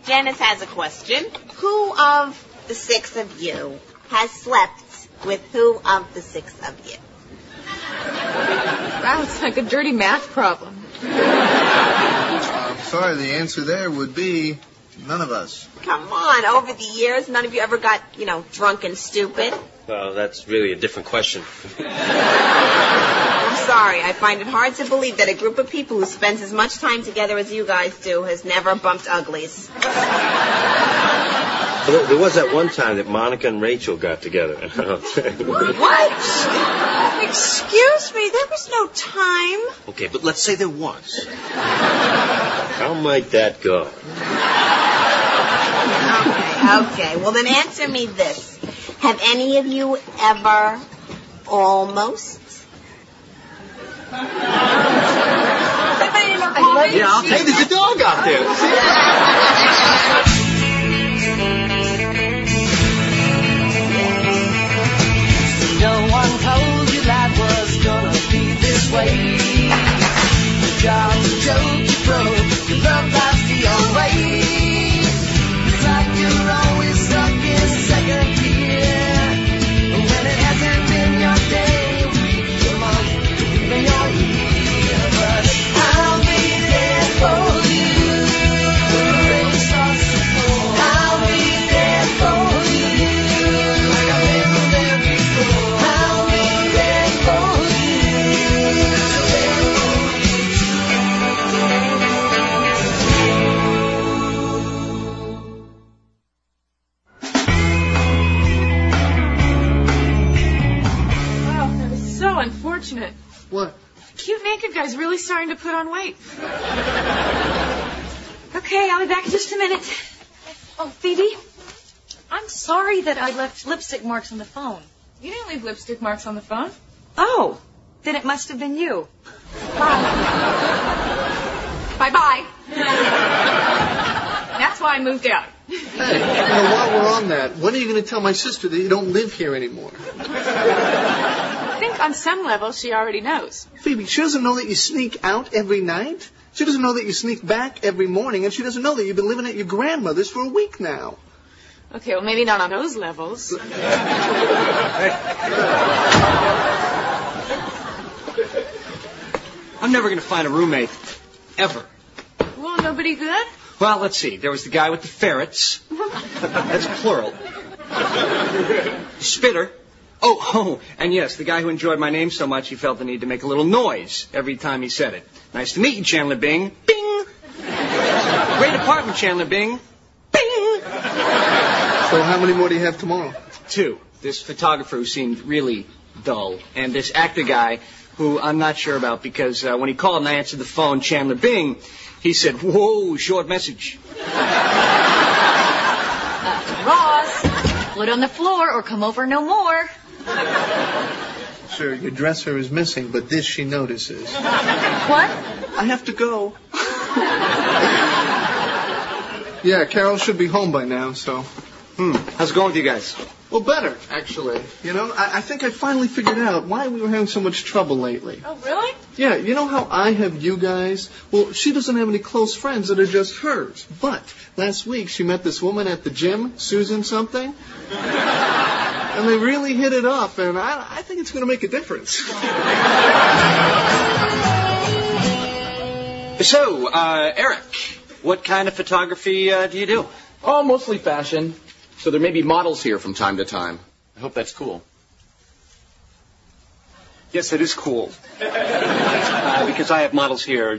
Janice has a question. Who of the six of you has slept with who of the six of you? Wow, it's like a dirty math problem. I'm sorry, the answer there would be none of us. Come on, over the years, none of you ever got, drunk and stupid? Well, that's really a different question. I'm sorry, I find it hard to believe that a group of people who spends as much time together as you guys do has never bumped uglies. Well, there was that one time that Monica and Rachel got together. What? Excuse me, there was no time. Okay, but let's say there was. How might that go? Okay, well then answer me this. Have any of you ever almost? Hey, there's a dog out there. No one told you life was gonna be this way. Your job's a joke you broke, your love life's the old way. It's like you're always stuck in second gear. When it hasn't been your day, week, your month, even your year. But I'll be there for you. When the rain starts to fall, I'll be there for you. Like I've never been before. I'll be there for you. Wow, that is so unfortunate. What? Cute naked guy's really starting to put on weight. Okay, I'll be back in just a minute. Oh, Phoebe, I'm sorry that I left lipstick marks on the phone. You didn't leave lipstick marks on the phone. Oh, then it must have been you. Bye. Bye-bye. That's why I moved out. Hey, while we're on that, when are you going to tell my sister that you don't live here anymore? I think on some level she already knows. Phoebe, she doesn't know that you sneak out every night. She doesn't know that you sneak back every morning, and she doesn't know that you've been living at your grandmother's for a week now. Okay, well, maybe not on those levels. I'm never going to find a roommate. Ever. Well, nobody good? Well, let's see. There was the guy with the ferrets. That's plural. Spitter. Oh, and yes, the guy who enjoyed my name so much he felt the need to make a little noise every time he said it. Nice to meet you, Chandler Bing. Bing! Great apartment, Chandler Bing. Bing! So how many more do you have tomorrow? 2. This photographer who seemed really dull, and this actor guy who I'm not sure about because when he called and I answered the phone, Chandler Bing, he said, "Whoa, short message." Ross, put on the floor or come over no more. Sir, your dresser is missing, but this she notices. What? I have to go. Yeah, Carol should be home by now, so... How's it going with you guys? Well, better, actually. I think I finally figured out why we were having so much trouble lately. Oh, really? Yeah, you know how I have you guys? Well, she doesn't have any close friends that are just hers. But last week she met this woman at the gym, Susan something. And they really hit it off, and I think it's going to make a difference. So, Eric, what kind of photography do you do? Oh, mostly fashion. So there may be models here from time to time. I hope that's cool. Yes, it is cool. Because I have models here,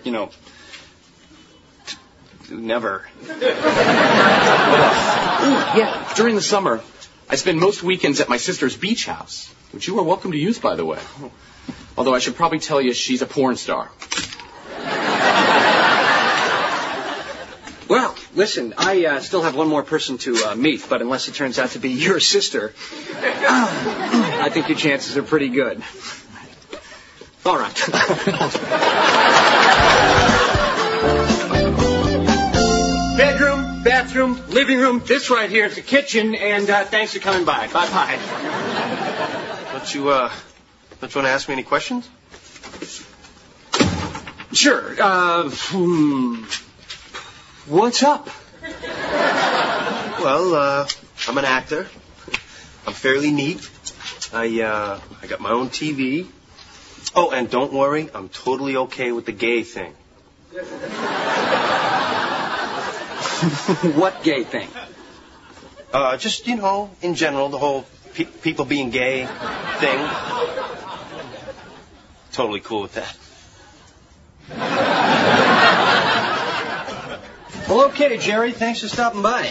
never. Yeah, during the summer, I spend most weekends at my sister's beach house, which you are welcome to use, by the way. Although I should probably tell you she's a porn star. Well, listen, I still have one more person to meet, but unless it turns out to be your sister, I think your chances are pretty good. All right. Bedroom, bathroom, living room. This right here is the kitchen, and thanks for coming by. Bye-bye. Don't you want to ask me any questions? Sure. What's up? Well, I'm an actor. I'm fairly neat. I got my own TV. Oh, and don't worry, I'm totally okay with the gay thing. What gay thing? Just, in general, the whole people being gay thing. Totally cool with that. Well, okay, Jerry. Thanks for stopping by.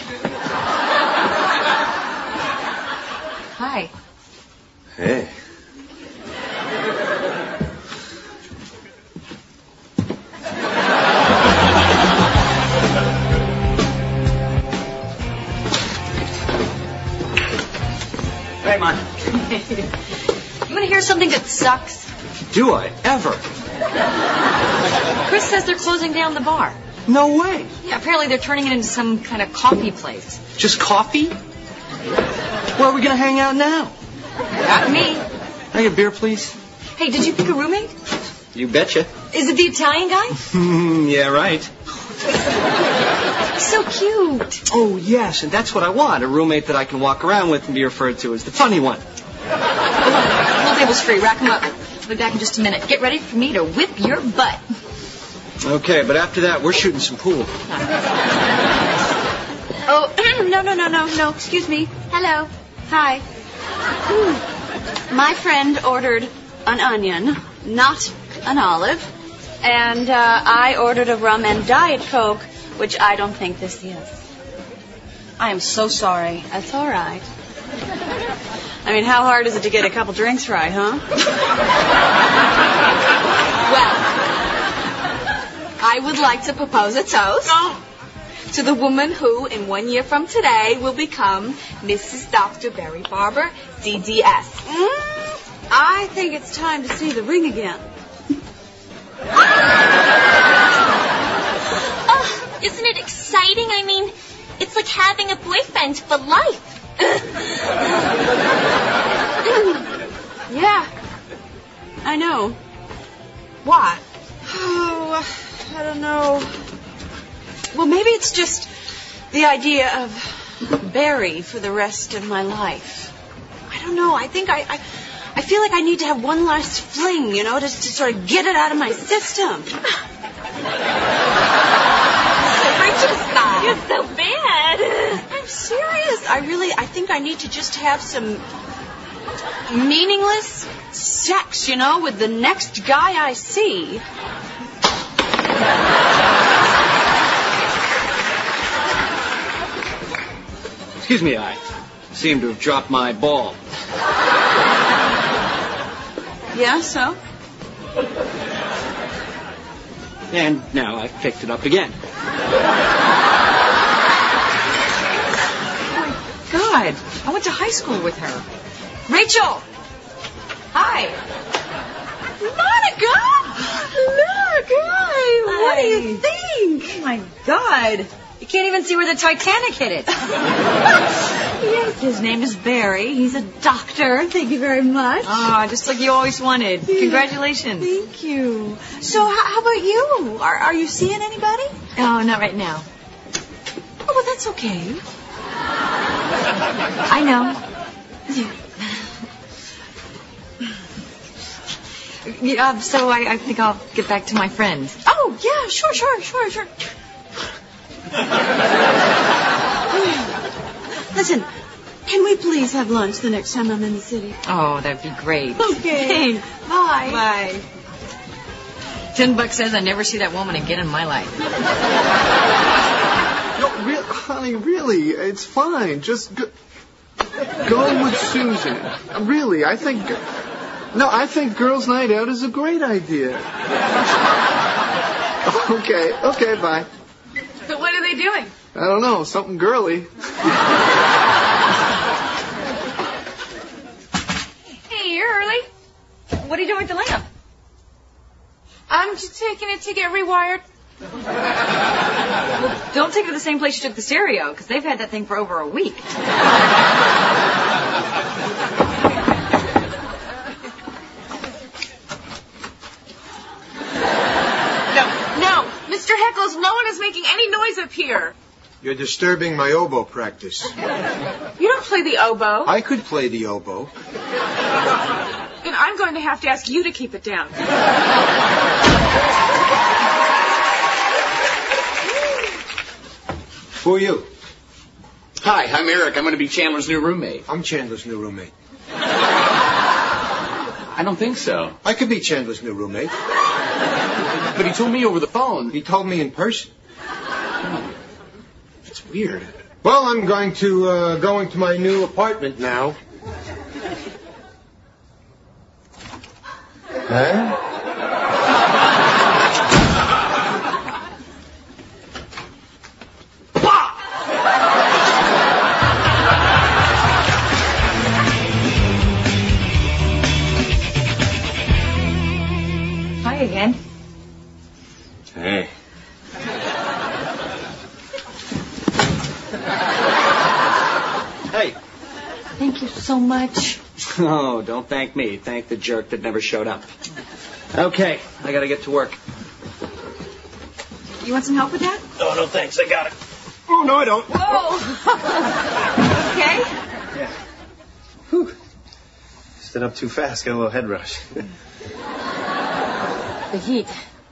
Hi. Hey. Hey, Mom. You want to hear something that sucks? Do I ever? Chris says they're closing down the bar. No way. Yeah, apparently they're turning it into some kind of coffee place. Just coffee? Where are we going to hang out now? Not me. Can I get a beer, please? Hey, did you pick a roommate? You betcha. Is it the Italian guy? Yeah, right. So cute. Oh, yes, and that's what I want. A roommate that I can walk around with and be referred to as the funny one. Pool table's free. Rack 'em up. I'll be back in just a minute. Get ready for me to whip your butt. Okay, but after that, we're shooting some pool. Oh, no. Excuse me. Hello. Hi. My friend ordered an onion, not an olive. And I ordered a rum and Diet Coke, which I don't think this is. I am so sorry. That's all right. I mean, how hard is it to get a couple drinks right, huh? Well, I would like to propose a toast to the woman who, in 1 year from today, will become Mrs. Dr. Barry Barber, DDS. I think it's time to see the ring again. Oh, isn't it exciting? I mean, it's like having a boyfriend for life. Yeah, I know. Why? Oh, I don't know. Well, maybe it's just the idea of Barry for the rest of my life. I don't know. I think I feel like I need to have one last fling, to sort of get it out of my system. You're so bad. I'm serious. I think I need to just have some meaningless sex, with the next guy I see. Excuse me, I seem to have dropped my ball. Yeah, so? And now I've picked it up again. God, I went to high school with her. Rachel! Hi. Monica! Look, hi. What do you think? Oh, my God. You can't even see where the Titanic hit it. Yes, his name is Barry. He's a doctor. Thank you very much. Oh, just like you always wanted. Congratulations. Thank you. So, how about you? Are you seeing anybody? Oh, not right now. Oh, well, that's okay. I know. So I think I'll get back to my friends. Oh, yeah, sure. Listen, can we please have lunch the next time I'm in the city? Oh, that'd be great. Okay. Bye. Bye. $10 says I never see that woman again in my life. No, honey, really, it's fine. Just go with Susan. Really, I think girls' night out is a great idea. Okay, bye. But what are they doing? I don't know, something girly. Hey, you're early. What are you doing with the lamp? I'm just taking it to get rewired. Well, don't take it to the same place you took the stereo, because they've had that thing for over a week. No, Mr. Heckles, no one is making any noise up here. You're disturbing my oboe practice. You don't play the oboe. I could play the oboe. Then I'm going to have to ask you to keep it down. Who are you? Hi, I'm Eric. I'm going to be Chandler's new roommate. I'm Chandler's new roommate. I don't think so. I could be Chandler's new roommate. But he told me over the phone. He told me in person. It's weird. Well, I'm going to go into my new apartment now. Huh? Hi again. Hey. Hey. Thank you so much. Oh, don't thank me. Thank the jerk that never showed up. Okay, I gotta get to work. You want some help with that? Oh, no, thanks. I got it. Oh, no, I don't. Whoa! Okay? Yeah. Whew. Stood up too fast. Got a little head rush. The heat.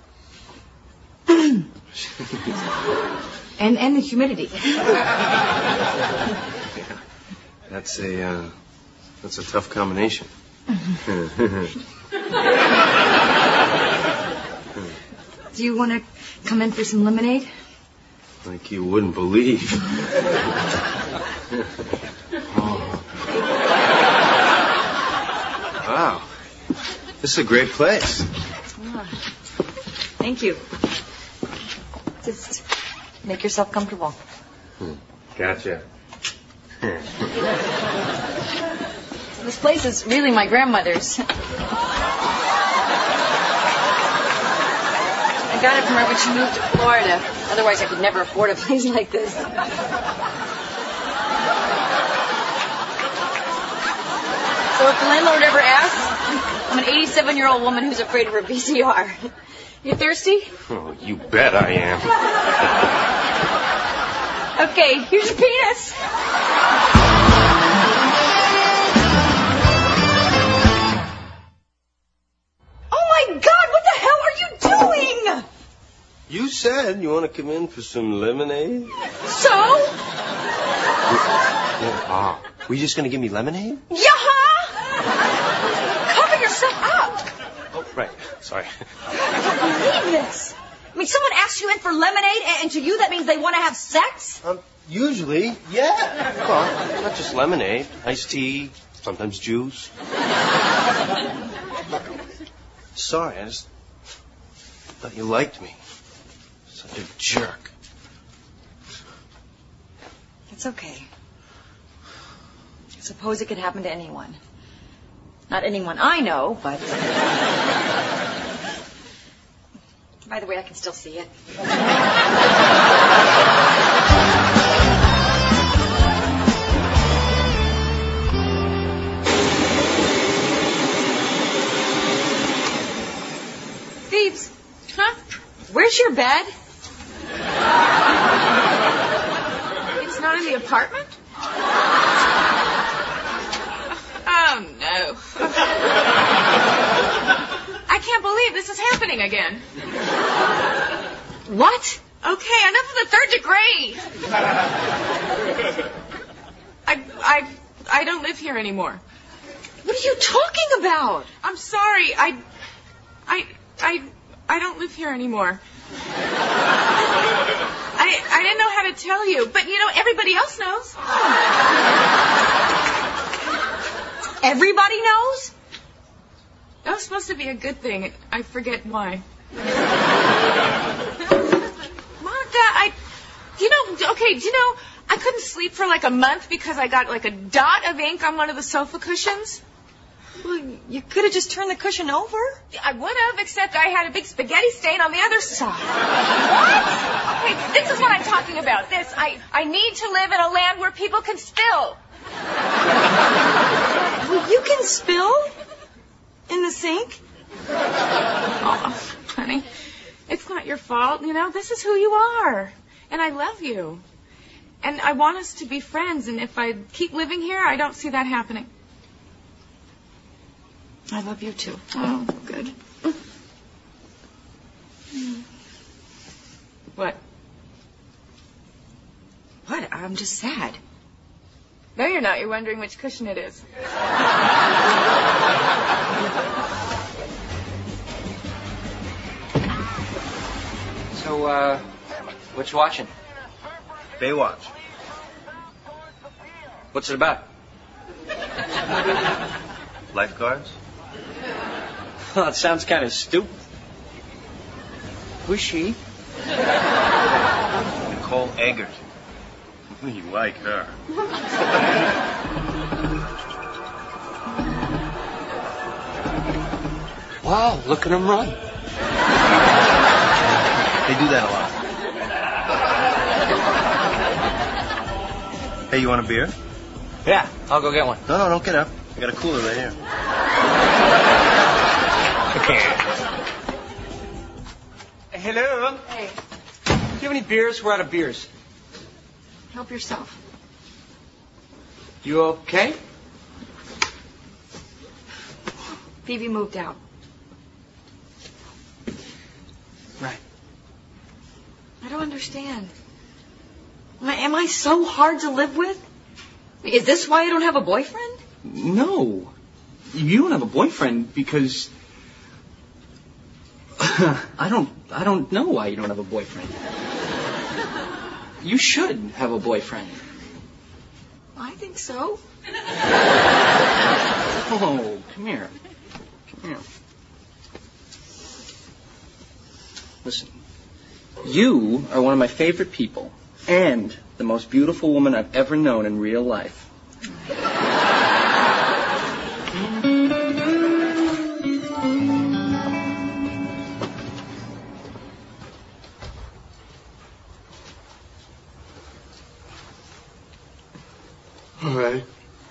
and the humidity. That's a tough combination. Do you want to come in for some lemonade? Like you wouldn't believe. Oh. Wow. This is a great place. Oh, thank you. Just make yourself comfortable. Gotcha. This place is really my grandmother's. I got it from her when she moved to Florida. Otherwise, I could never afford a place like this. So if the landlord ever asks, I'm an 87-year-old woman who's afraid of her VCR. You thirsty? Oh, you bet I am. Okay, here's your penis. Oh my God, what the hell are you doing? You said you want to come in for some lemonade? So? Were you just going to give me lemonade? Yeah! Cover yourself up. Oh, right. Sorry. I don't believe this. I mean, someone asks you in for lemonade, and to you that means they want to have sex? Usually, yeah. Well, not just lemonade. Iced tea, sometimes juice. Sorry, I just thought you liked me. Such a jerk. It's okay. I suppose it could happen to anyone. Not anyone I know, but... By the way, I can still see it. Phoebes. Huh? Where's your bed? It's not in the apartment? Oh, no. I can't believe this is happening again. What? Okay, enough of the third degree. I don't live here anymore. What are you talking about? I'm sorry. I don't live here anymore. I didn't know how to tell you, but everybody else knows. Everybody knows? That was supposed to be a good thing. I forget why. Monica, I couldn't sleep for like a month because I got like a dot of ink on one of the sofa cushions. Well, you could have just turned the cushion over. I would have, except I had a big spaghetti stain on the other side. What? Okay, this is what I'm talking about. I need to live in a land where people can spill. Well, you can spill in the sink. Oh, honey, it's not your fault. This is who you are. And I love you. And I want us to be friends, and if I keep living here, I don't see that happening. I love you too. Oh, good. What? What? I'm just sad. No, you're not. You're wondering which cushion it is. So, what you watching? Baywatch. What's it about? Lifeguards? Well, it sounds kind of stupid. Who's she? Nicole Eggert. You like her. Wow, look at him run. They do that a lot. Hey, you want a beer? Yeah, I'll go get one. No, don't get up. I got a cooler right here. Hello? Hey, Do you have any beers? We're out of beers. help yourself. You okay? Phoebe moved out. Right. I don't understand. Am I so hard to live with? Is this why you don't have a boyfriend? No. You don't have a boyfriend because... I don't know why you don't have a boyfriend. You should have a boyfriend. I think so. Oh, come here. Come here. Listen. You are one of my favorite people and the most beautiful woman I've ever known in real life. All right.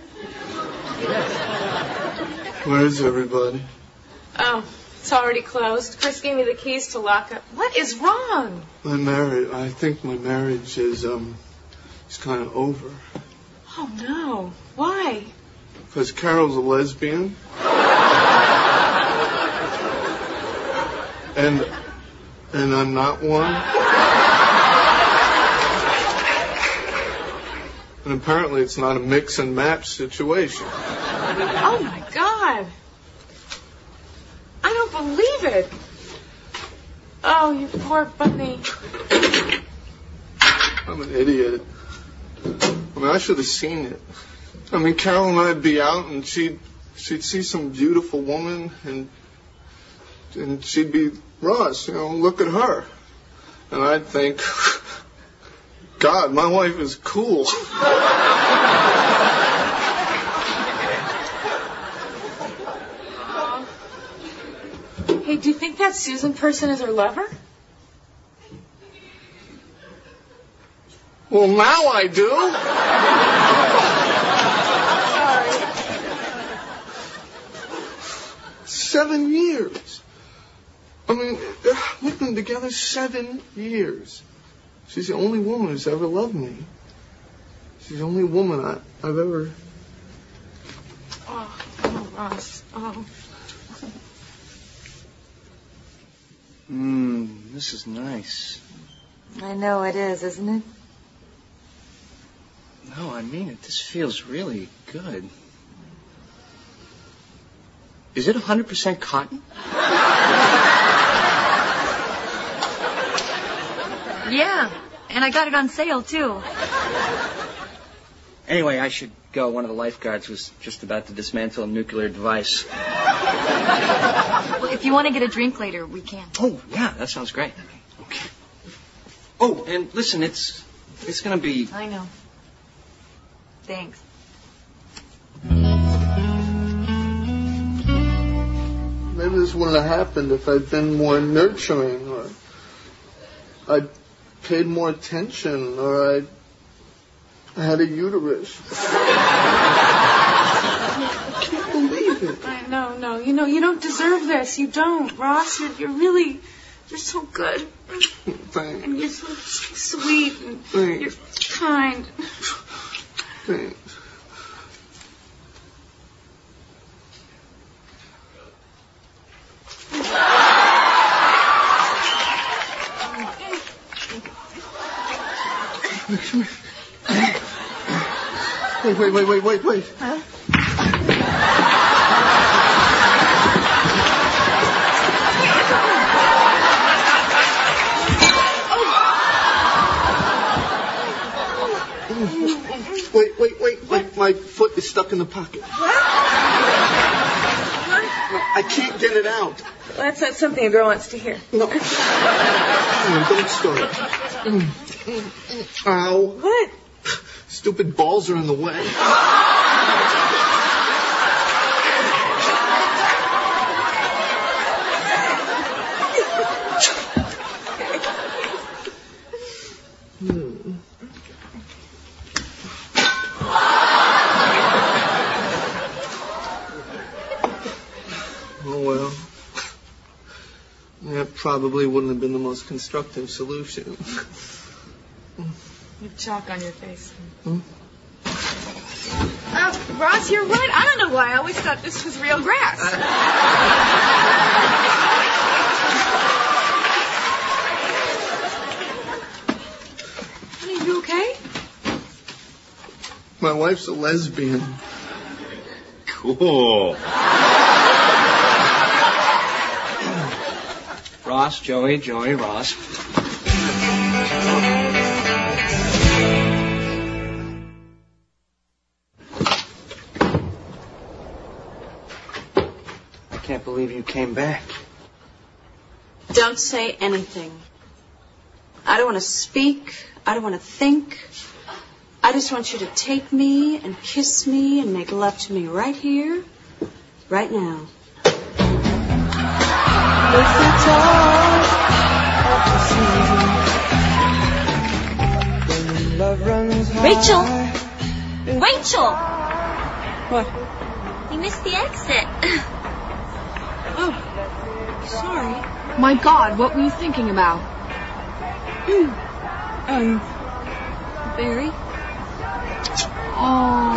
Where's everybody? Oh, it's already closed. Chris gave me the keys to lock up. What is wrong? I think my marriage is kind of over. Oh, no. Why? Because Carol's a lesbian. And I'm not one. And apparently it's not a mix and match situation. Oh, my God. I don't believe it. Oh, you poor bunny. I'm an idiot. I should have seen it. Carol and I'd be out and she'd see some beautiful woman and she'd be, Ross, look at her. And I'd think, God, my wife is cool. Hey, do you think that Susan person is her lover? Well, now I do. Sorry. 7 years. We've been together 7 years. She's the only woman who's ever loved me. She's the only woman I've ever... Oh, Ross. Oh. This is nice. I know it is, isn't it? No, I mean it. This feels really good. Is it 100% cotton? Yeah, and I got it on sale, too. Anyway, I should go. One of the lifeguards was just about to dismantle a nuclear device. Well, if you want to get a drink later, we can. Oh, yeah, that sounds great. Okay. Oh, and listen, it's going to be... I know. Thanks. Maybe this wouldn't have happened if I'd been more nurturing, or I'd paid more attention, or I had a uterus. I can't believe it. No. You don't deserve this. You don't, Ross. You're so good. thanks. And you're so sweet and Thanks. you're kind. Thanks. Wait. Huh? Wait. My foot is stuck in the pocket. I can't get it out. Well, that's not something a girl wants to hear. No. Don't start. Ow. What? Stupid balls are in the way. Oh, well. That probably wouldn't have been the most constructive solution. You have chalk on your face. Ross, you're right. I don't know why. I always thought this was real grass. Honey, you okay? My wife's a lesbian. Cool. Ross, Joey, Ross. I can't believe you came back. Don't say anything. I don't want to speak. I don't want to think. I just want you to take me and kiss me and make love to me right here, right now. Rachel! What? You missed the exit. Oh, sorry. My God, what were you thinking about? Barry? Oh.